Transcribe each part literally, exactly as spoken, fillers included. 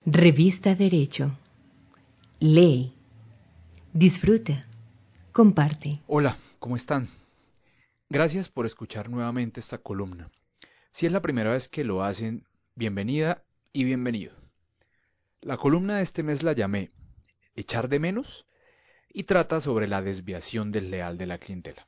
Revista Derecho. Lee, disfruta, comparte. Hola, ¿cómo están? Gracias por escuchar nuevamente esta columna. Si es la primera vez que lo hacen, bienvenida y bienvenido. La columna de este mes la llamé Echar de menos y trata sobre la desviación desleal de la clientela.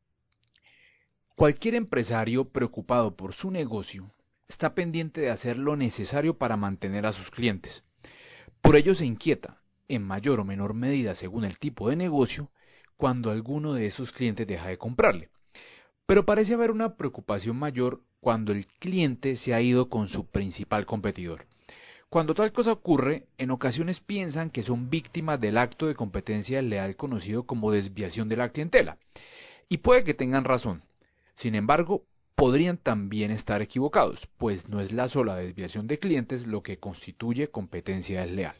Cualquier empresario preocupado por su negocio está pendiente de hacer lo necesario para mantener a sus clientes. Por ello se inquieta, en mayor o menor medida según el tipo de negocio, cuando alguno de esos clientes deja de comprarle. Pero parece haber una preocupación mayor cuando el cliente se ha ido con su principal competidor. Cuando tal cosa ocurre, en ocasiones piensan que son víctimas del acto de competencia desleal conocido como desviación de la clientela. Y puede que tengan razón. Sin embargo, podrían también estar equivocados, pues no es la sola desviación de clientes lo que constituye competencia desleal.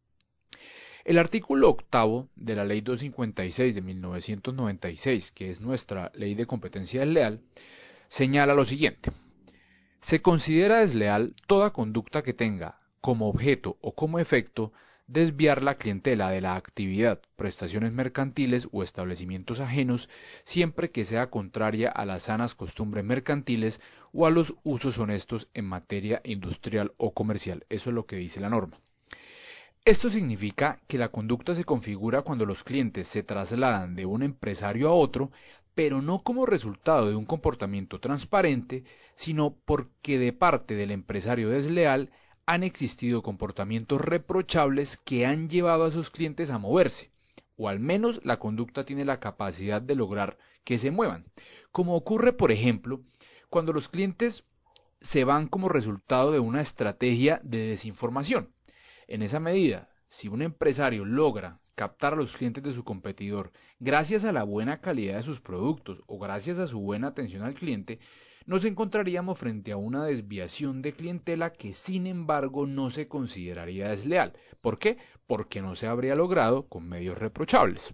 El artículo octavo de la Ley doscientos cincuenta y seis de mil novecientos noventa y seis, que es nuestra Ley de Competencia Desleal, señala lo siguiente. Se considera desleal toda conducta que tenga como objeto o como efecto desviar la clientela de la actividad, prestaciones mercantiles o establecimientos ajenos, siempre que sea contraria a las sanas costumbres mercantiles o a los usos honestos en materia industrial o comercial. Eso es lo que dice la norma. Esto significa que la conducta se configura cuando los clientes se trasladan de un empresario a otro, pero no como resultado de un comportamiento transparente, sino porque de parte del empresario desleal han existido comportamientos reprochables que han llevado a sus clientes a moverse, o al menos la conducta tiene la capacidad de lograr que se muevan, como ocurre, por ejemplo, cuando los clientes se van como resultado de una estrategia de desinformación. En esa medida, si un empresario logra captar a los clientes de su competidor gracias a la buena calidad de sus productos o gracias a su buena atención al cliente, nos encontraríamos frente a una desviación de clientela que sin embargo no se consideraría desleal. ¿Por qué? Porque no se habría logrado con medios reprochables.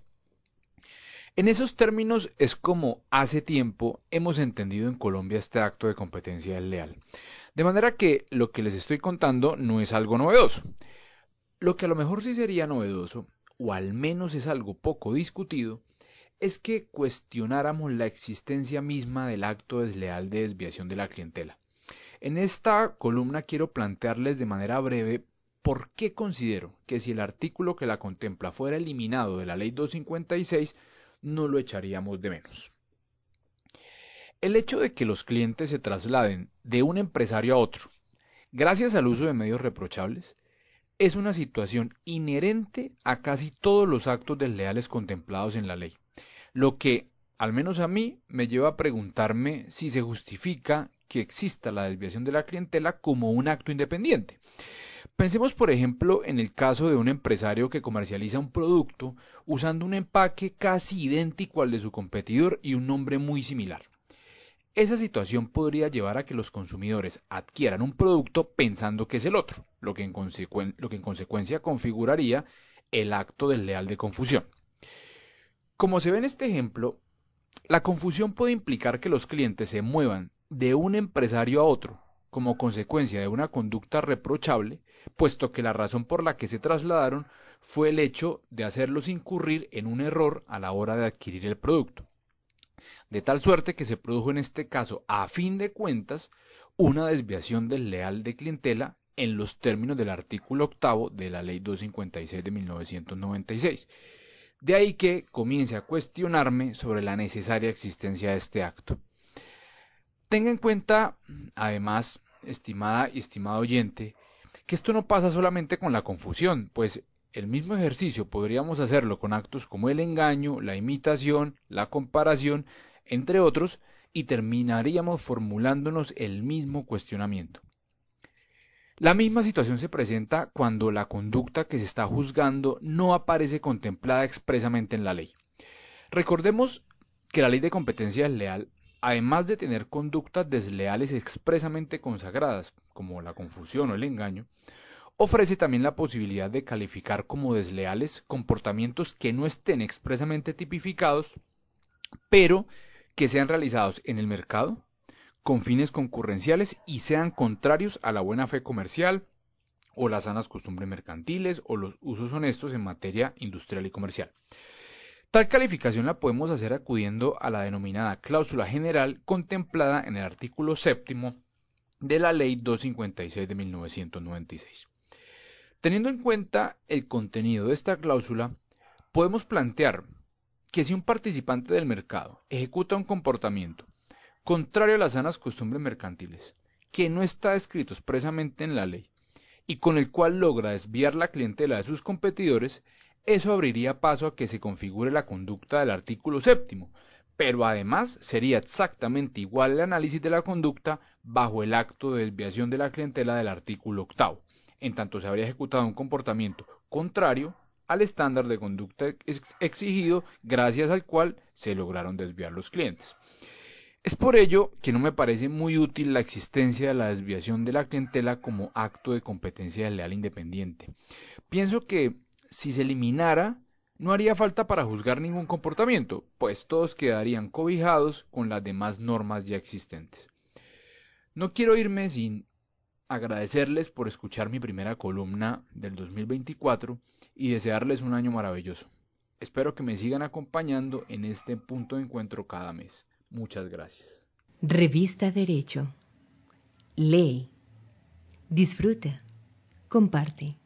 En esos términos es como hace tiempo hemos entendido en Colombia este acto de competencia desleal. De manera que lo que les estoy contando no es algo novedoso. Lo que a lo mejor sí sería novedoso, o al menos es algo poco discutido, es que cuestionáramos la existencia misma del acto desleal de desviación de la clientela. En esta columna quiero plantearles de manera breve por qué considero que si el artículo que la contempla fuera eliminado de la Ley doscientos cincuenta y seis, no lo echaríamos de menos. El hecho de que los clientes se trasladen de un empresario a otro, gracias al uso de medios reprochables, es una situación inherente a casi todos los actos desleales contemplados en la ley, lo que, al menos a mí, me lleva a preguntarme si se justifica que exista la desviación de la clientela como un acto independiente. Pensemos, por ejemplo, en el caso de un empresario que comercializa un producto usando un empaque casi idéntico al de su competidor y un nombre muy similar. Esa situación podría llevar a que los consumidores adquieran un producto pensando que es el otro, lo que en, consecuen lo que en consecuencia configuraría el acto desleal de confusión. Como se ve en este ejemplo, la confusión puede implicar que los clientes se muevan de un empresario a otro como consecuencia de una conducta reprochable, puesto que la razón por la que se trasladaron fue el hecho de hacerlos incurrir en un error a la hora de adquirir el producto. De tal suerte que se produjo en este caso, a fin de cuentas, una desviación desleal de clientela en los términos del artículo octavo de la Ley doscientos cincuenta y seis de mil novecientos noventa y seis. De ahí que comience a cuestionarme sobre la necesaria existencia de este acto. Tenga en cuenta, además, estimada y estimado oyente, que esto no pasa solamente con la confusión, pues el mismo ejercicio podríamos hacerlo con actos como el engaño, la imitación, la comparación, entre otros, y terminaríamos formulándonos el mismo cuestionamiento. La misma situación se presenta cuando la conducta que se está juzgando no aparece contemplada expresamente en la ley. Recordemos que la ley de competencia desleal, además de tener conductas desleales expresamente consagradas, como la confusión o el engaño, ofrece también la posibilidad de calificar como desleales comportamientos que no estén expresamente tipificados, pero que sean realizados en el mercado, con fines concurrenciales y sean contrarios a la buena fe comercial o las sanas costumbres mercantiles o los usos honestos en materia industrial y comercial. Tal calificación la podemos hacer acudiendo a la denominada cláusula general contemplada en el artículo séptimo de la Ley doscientos cincuenta y seis de mil novecientos noventa y seis. Teniendo en cuenta el contenido de esta cláusula, podemos plantear que si un participante del mercado ejecuta un comportamiento contrario a las sanas costumbres mercantiles, que no está escrito expresamente en la ley, y con el cual logra desviar la clientela de sus competidores, eso abriría paso a que se configure la conducta del artículo séptimo, pero además sería exactamente igual el análisis de la conducta bajo el acto de desviación de la clientela del artículo octavo, en tanto se habría ejecutado un comportamiento contrario al estándar de conducta ex exigido gracias al cual se lograron desviar los clientes. Es por ello que no me parece muy útil la existencia de la desviación de la clientela como acto de competencia desleal independiente. Pienso que si se eliminara, no haría falta para juzgar ningún comportamiento, pues todos quedarían cobijados con las demás normas ya existentes. No quiero irme sin agradecerles por escuchar mi primera columna del dos mil veinticuatro y desearles un año maravilloso. Espero que me sigan acompañando en este punto de encuentro cada mes. Muchas gracias. Revista Derecho. Lee, disfruta, comparte.